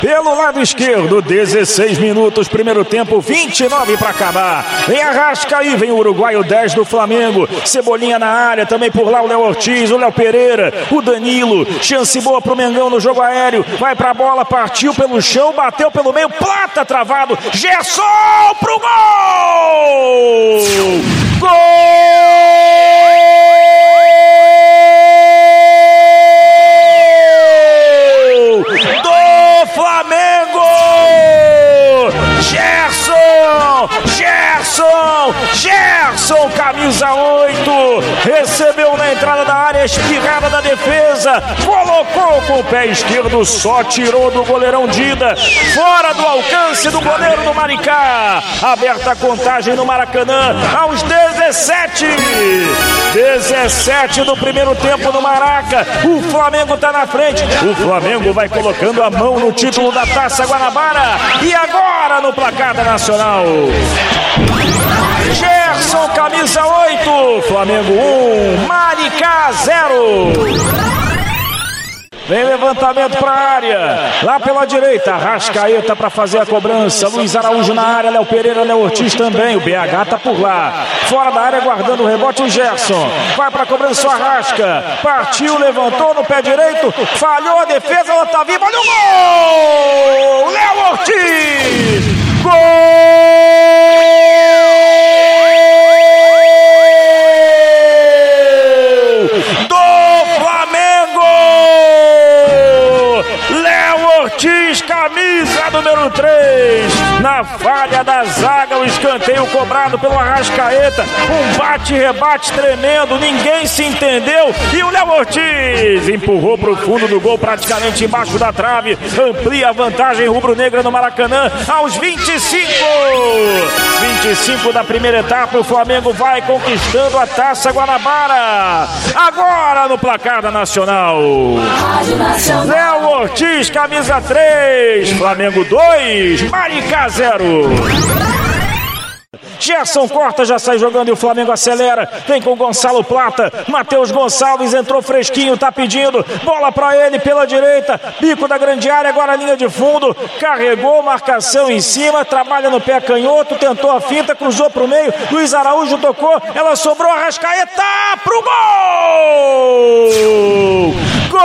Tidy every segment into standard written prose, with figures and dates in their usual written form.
Pelo lado esquerdo, 16 minutos, primeiro tempo, 29 para acabar. Vem Arrascaí, vem o uruguaio 10 do Flamengo. Cebolinha na área, também por lá o Léo Ortiz, o Léo Pereira, o Danilo. Chance boa pro Mengão no jogo aéreo. Vai pra bola, partiu pelo chão, bateu pelo meio, Plata travado. Gerson pro gol! Gol! Flamengo! Gerson, camisa 8, recebeu na entrada da área, espirrada da defesa, colocou com o pé esquerdo, só tirou do goleirão Dida, fora do alcance do goleiro do Maricá. Aberta a contagem no Maracanã, aos 17 do primeiro tempo no Maraca. O Flamengo tá na frente, o Flamengo vai colocando a mão no título da Taça Guanabara. E agora no placar da Nacional, Gerson, camisa 8, Flamengo 1, Maricá 0. Vem levantamento para a área, lá pela direita, Arrascaeta para fazer a cobrança, Luiz Araújo na área, Léo Pereira, Léo Ortiz também, o BH tá por lá, fora da área guardando o rebote o Gerson, vai para a cobrança o Arrasca, partiu, levantou no pé direito, falhou a defesa, Otávio, olha o gol, Léo Ortiz, gol! Camisa número 3, na falha da zaga, o escanteio cobrado pelo Arrascaeta, um bate-rebate tremendo, ninguém se entendeu, e o Léo Ortiz empurrou para o fundo do gol, praticamente embaixo da trave, amplia a vantagem rubro-negra no Maracanã, aos 25 da primeira etapa, o Flamengo vai conquistando a Taça Guanabara, agora no placar da Nacional, Léo Ortiz, camisa 3, Flamengo 2, Maricá 0. Gerson corta, já sai jogando e o Flamengo acelera. Vem com Gonçalo Plata. Matheus Gonçalves entrou fresquinho, tá pedindo. Bola pra ele pela direita. Bico da grande área, agora a linha de fundo. Carregou, marcação em cima. Trabalha no pé canhoto, tentou a finta, cruzou pro meio. Luiz Araújo tocou. Ela sobrou, Arrascaeta pro gol! Gol!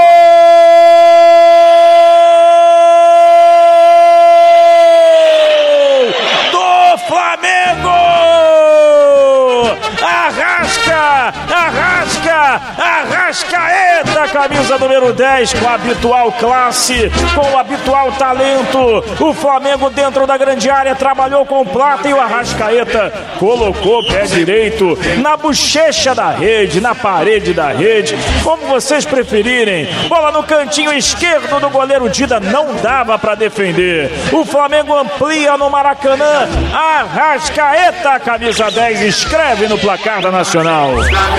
Arrascaeta, camisa número 10, com a habitual classe, com o habitual talento. O Flamengo dentro da grande área trabalhou com o Plata e o Arrascaeta colocou o pé direito na bochecha da rede, na parede da rede, como vocês preferirem. Bola no cantinho esquerdo do goleiro Dida, não dava para defender. O Flamengo amplia no Maracanã. Arrascaeta, camisa 10, escreve no placar da Nacional.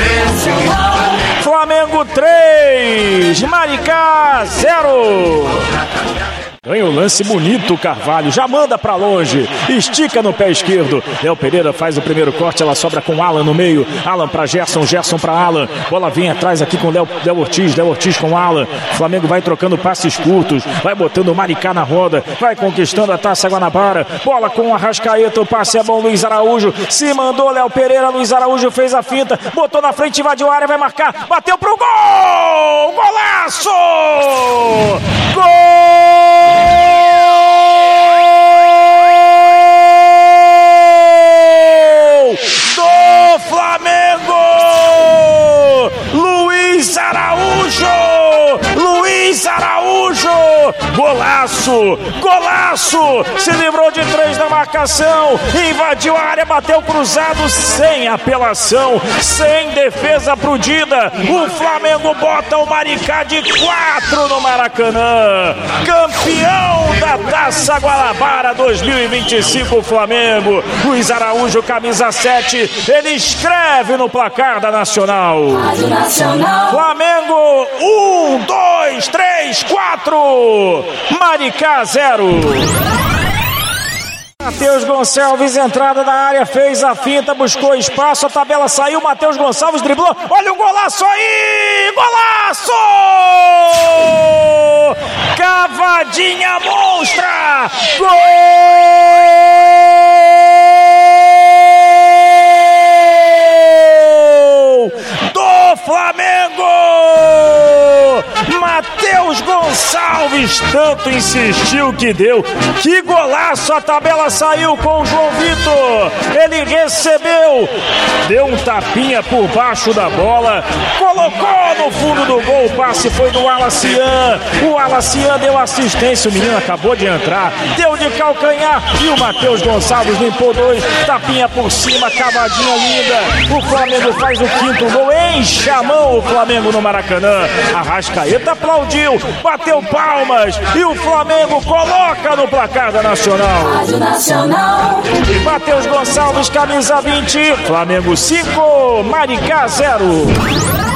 Flamengo 3, Maricá 0. Ganha o lance bonito, Carvalho, já manda pra longe, estica no pé esquerdo. Léo Pereira faz o primeiro corte, ela sobra com Alan no meio. Alan pra Gerson, Gerson pra Alan. Bola vem atrás aqui com Léo Ortiz com Alan. Flamengo vai trocando passes curtos, vai botando o Maricá na roda, vai conquistando a Taça Guanabara. Bola com o Arrascaeta, o passe é bom, Luiz Araújo se mandou, Léo Pereira, Luiz Araújo fez a finta, botou na frente, invadiu a área, vai marcar, bateu pro gol! Golaço! Gol! Do Flamengo, Luiz Araújo, golaço, se livrou de 3 da marcação, invadiu a área, bateu cruzado, sem apelação, sem defesa pro Dida. O Flamengo bota o Maricá de 4 no Maracanã, campeão da Taça Guanabara 2025, Flamengo. Luiz Araújo, camisa 7, ele escreve no placar da Nacional. Flamengo 1, 2, 3, 4, Maricá 0. Matheus Gonçalves, entrada da área, fez a finta, buscou espaço, a tabela saiu, Matheus Gonçalves driblou, olha o golaço aí, golaço! Cavadinha monstra, gol do Flamengo! Matheus Gonçalves tanto insistiu que deu. Que golaço! A tabela saiu com o João Vitor. Ele recebeu, deu um tapinha por baixo da bola, colocou no fundo do gol. O passe foi do Alacian. O Alacian deu assistência. O menino acabou de entrar, deu de calcanhar e o Matheus Gonçalves limpou 2. Tapinha por cima, cavadinha linda. O Flamengo faz o 5º gol. Enche a mão o Flamengo no Maracanã. Arrascaeta aplaudiu, bateu palmas e o Flamengo coloca no placar da Nacional. Rádio Nacional. Matheus Gonçalves, camisa 20, Flamengo 5, Maricá 0.